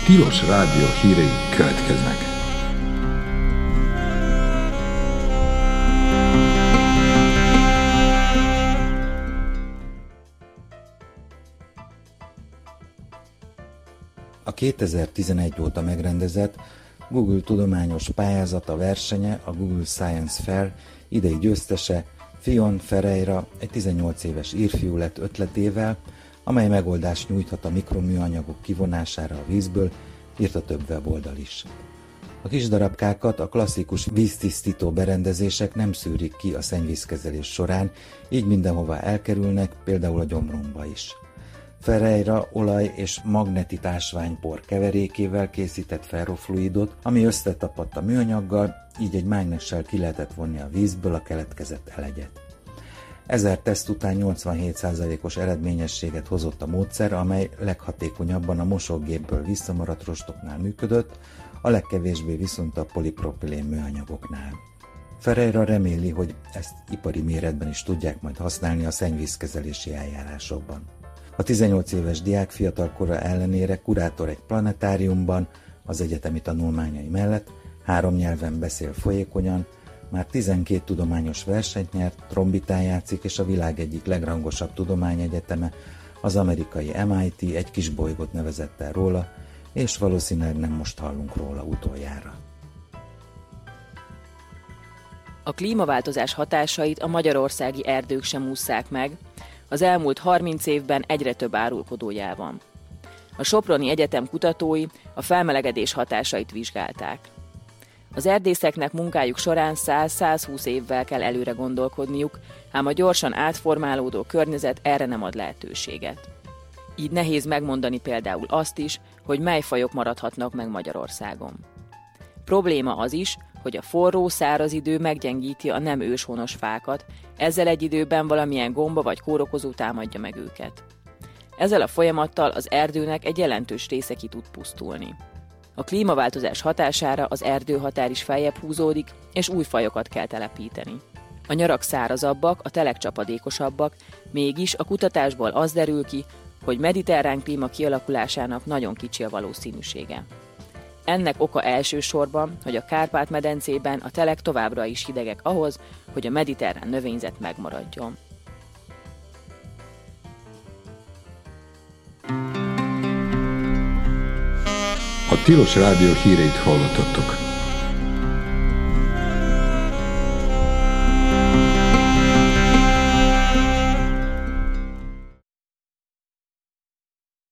Tilos Rádió hírei következnek. A 2011 óta megrendezett Google tudományos pályázata versenye, a Google Science Fair idei győztese Fion Ferreira egy 18 éves írfiú lett ötletével, amely megoldást nyújthat a mikroműanyagok kivonására a vízből, írta több weboldal is. A kis darabkákat a klasszikus víztisztító berendezések nem szűrik ki a szennyvízkezelés során, így mindenhova elkerülnek, például a gyomrunkba is. Ferreira olaj és magnetitásványpor keverékével készített ferrofluidot, ami összetapadt a műanyaggal, így egy mágnessel ki lehetett vonni a vízből a keletkezett elegyet. 1000 teszt után 87%-os eredményességet hozott a módszer, amely leghatékonyabban a mosógépből visszamaradt rostoknál működött, a legkevésbé viszont a polipropilén műanyagoknál. Ferreira reméli, hogy ezt ipari méretben is tudják majd használni a szennyvízkezelési eljárásokban. A 18 éves diák fiatal kora ellenére kurátor egy planetáriumban, az egyetemi tanulmányai mellett 3 nyelven beszél folyékonyan, már 12 tudományos versenyt nyert, trombitán játszik, és a világ egyik legrangosabb tudományegyeteme, az amerikai MIT egy kis bolygót nevezett el róla, és valószínűleg nem most hallunk róla utoljára. A klímaváltozás hatásait a magyarországi erdők sem ússzák meg, az elmúlt 30 évben egyre több árulkodójá van. A Soproni Egyetem kutatói a felmelegedés hatásait vizsgálták. Az erdészeknek munkájuk során 100-120 évvel kell előre gondolkodniuk, ám a gyorsan átformálódó környezet erre nem ad lehetőséget. Így nehéz megmondani például azt is, hogy mely fajok maradhatnak meg Magyarországon. Probléma az is, hogy a forró, száraz idő meggyengíti a nem őshonos fákat, ezzel egy időben valamilyen gomba vagy kórokozó támadja meg őket. Ezzel a folyamattal az erdőnek egy jelentős része ki tud pusztulni. A klímaváltozás hatására az erdőhatár is feljebb húzódik, és új fajokat kell telepíteni. A nyarak szárazabbak, a telek csapadékosabbak, mégis a kutatásból az derül ki, hogy mediterrán klíma kialakulásának nagyon kicsi a valószínűsége. Ennek oka elsősorban, hogy a Kárpát-medencében a telek továbbra is hidegek ahhoz, hogy a mediterrán növényzet megmaradjon. A Tilos Rádió híreit hallottatok.